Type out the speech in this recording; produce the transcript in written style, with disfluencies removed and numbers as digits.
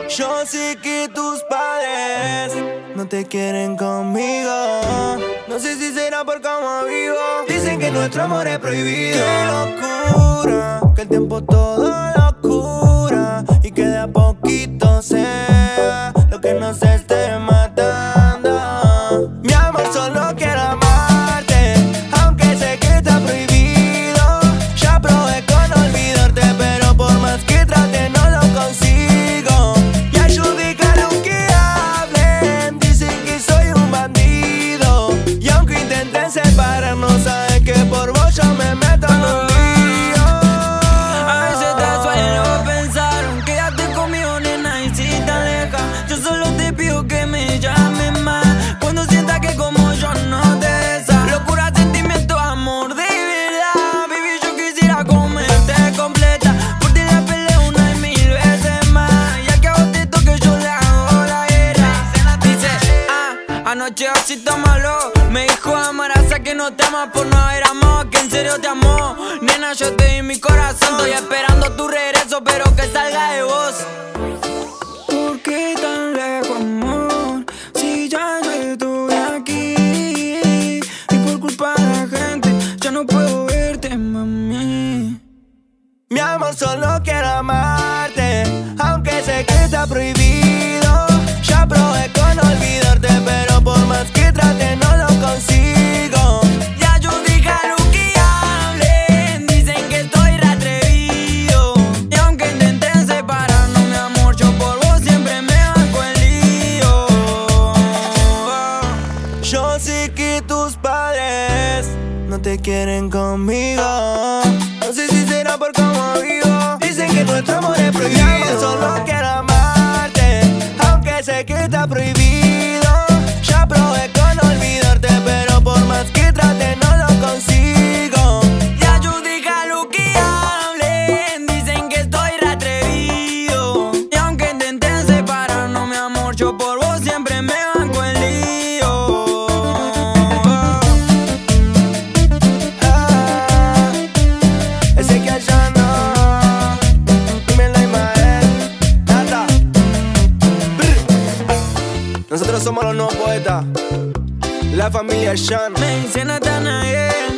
Yo sé que tus padres no te quieren conmigo. No sé si será por cómo vivo. Dicen que nuestro amor es prohibido. Qué locura, que el tiempo todo lo cura y que de a poquito sea lo que nos esté matando. Mi amor, solo quiero amarte, aunque sé que está prohibido. Ya probé con olvidarte, pero por más que trate no lo consigo. Y adjudicaron que hablen, dicen que soy un bandido. Y aunque intenten separarnos, sabes que por vos yo me meto en un lío. A veces te suelo pensar, quédate conmigo, nena, y si te alejas, yo solo te pido que me llames más cuando sientas que como yo no te besa. Locura, sentimiento, amor de verdad. Baby, yo quisiera comerte completa. Por ti la peleo una y mil veces más. Ya que a vos te toque yo le hago la guerra. Dice, anoche osito malo me dijo amaraza que no te ama por no haber amado, que en serio te amó. Nena, yo te di mi corazón, estoy esperando tu regreso, pero que salga de vos. ¿Por qué tan lejos, amor? Si ya yo estoy aquí y por culpa de la gente ya no puedo verte, mami. Mi amor, solo quiero amarte, aunque sé que está prohibido. Ya probé con olvidarte, pero por más que trate no lo consigo. Ya yo dije lo que hablen, dicen que estoy re atrevido. Y aunque intenten separarnos, mi amor, yo por vos siempre me banco el lío. Yo sé que tus padres no te quieren conmigo. No sé si será por cómo vivo. Dicen que nuestro amor es prohibido. Mi amor, solo quiero amarte, aunque sé que está prohibido. Ya probé con olvidarte, pero por más que trate no lo consigo. Ya yo dije lo que hablen, dicen que estoy re atrevido. Y aunque intenten separarnos, mi amor, yo por vos siempre me banco el lío. Ese que allá no, dímelo Ismael, nada. Nosotros somos los nuevos poetas, la familia Shan. Me dicen Natanael.